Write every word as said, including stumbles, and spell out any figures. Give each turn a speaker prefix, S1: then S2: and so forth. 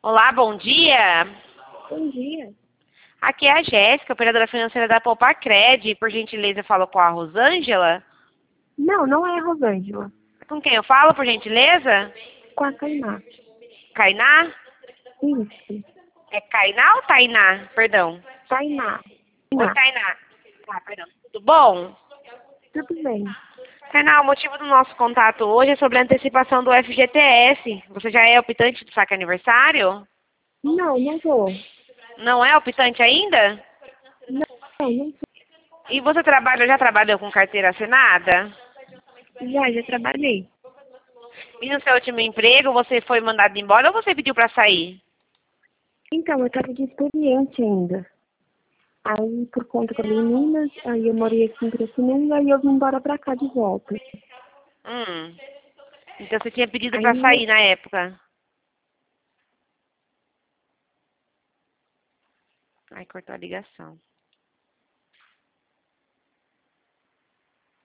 S1: Olá, bom dia.
S2: Bom dia.
S1: Aqui é a Jéssica, operadora financeira da Popacred. Por gentileza, eu falo com a Rosângela.
S2: Não, não é a Rosângela.
S1: Com quem eu falo, por gentileza?
S2: Com a Tainá.
S1: Kainá?
S2: Isso.
S1: É Kainá ou Tainá? Perdão.
S2: Tainá.
S1: Oi,
S2: Tainá.
S1: Tainá. Ah, perdão. Tudo bom?
S2: Tudo bem.
S1: Tainá, o motivo do nosso contato hoje é sobre a antecipação do F G T S. Você já é optante do saque aniversário?
S2: Não, não vou.
S1: Não é optante ainda?
S2: Não, não sou.
S1: E você trabalha, já trabalhou com carteira assinada?
S2: Já, já trabalhei.
S1: E no seu último emprego, você foi mandado embora ou você pediu para sair?
S2: Então, eu estava de experiente ainda. Aí, por conta que eu morei em Minas, aí eu morei aqui em Pirassununga, aí eu vim embora pra cá de volta.
S1: Hum. Então você tinha pedido para
S2: Aí,
S1: sair na época? Ai, cortou a ligação.